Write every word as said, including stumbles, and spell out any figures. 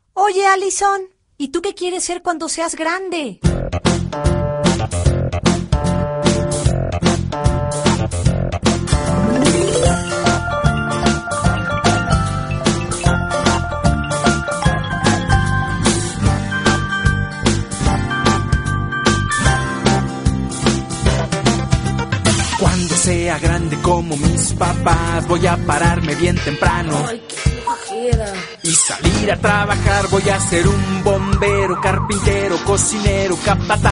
Oye, Allison, ¿y tú qué quieres ser cuando seas grande? Cuando sea grande como mis papás, voy a pararme bien temprano. Ay, qué flojera. Y salir a trabajar, voy a ser un bombero, carpintero, cocinero, capataz.